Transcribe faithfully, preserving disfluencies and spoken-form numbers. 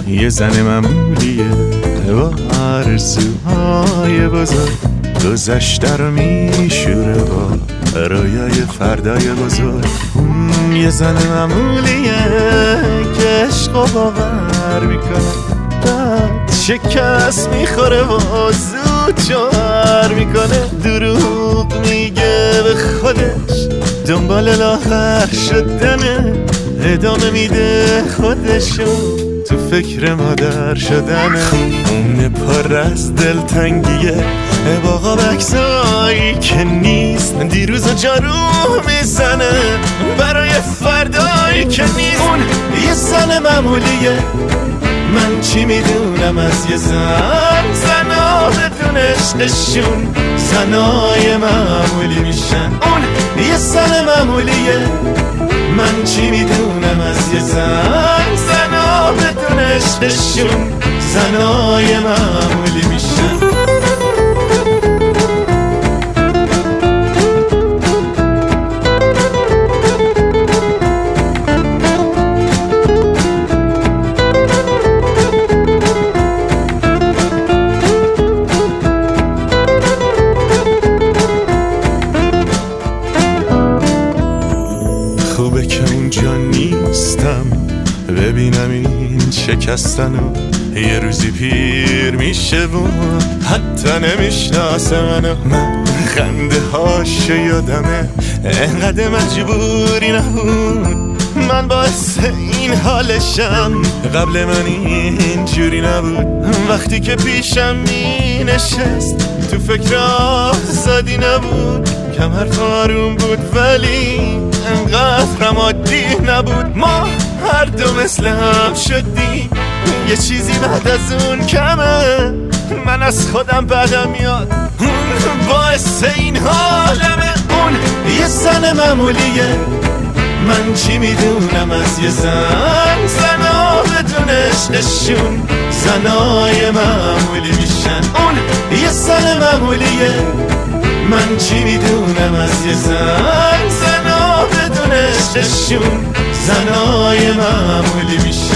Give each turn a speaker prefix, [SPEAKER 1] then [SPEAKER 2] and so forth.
[SPEAKER 1] یه زن معمولیه با آرزوهای بزرگ، گذشته رو میشوره با رویای فردای بزرگ. اون یه زن معمولیه که عشق و باور میکنه، بعد شکست میخوره و زود جوهر میکنه. دروغ میگه به خودش، دنبال لاغر شدنه، ادامه میده خودشو تو فکر مادر شدنه. اون پر از دلتنگیه با قابکسایی که نیست، دیروز و جارو میزنه برای فردایی که نیست. اون یه زن معمولیه، من چی میدونم از یه زن، زنا بدون عشقشون زنای معمولی میشن. اون یه زن معمولیه، من چی میدونم از یه زن، زنا بدون عشقشون زنای معمولی میشن. خوبه که اونجا نیستم ببینم این شکستنو، یه روزی پیر میشه و حتی نمیشناسه منو. من خنده هاش یادمه، انقدر مجبوری نبود، من باعث این حالشم، قبل من این جوری نبود. وقتی که پیشم می نشست تو فکر آزادی نبود، کمر آروم بود ولی انقدر هم عادی نبود. ما هر دو مثل هم شدیم، یه چیزی بعد از اون کمه، من از خودم بدم میاد، اون باعث این حالمه. اون یه زن معمولیه، من چی میدونم از یه زن، زنا بدون عشقشون زنای معمولی میشن. اون یه زن معمولیه، من چی میدونم از یه زن، زنا بدون عشقشون زنای معمولی میشن.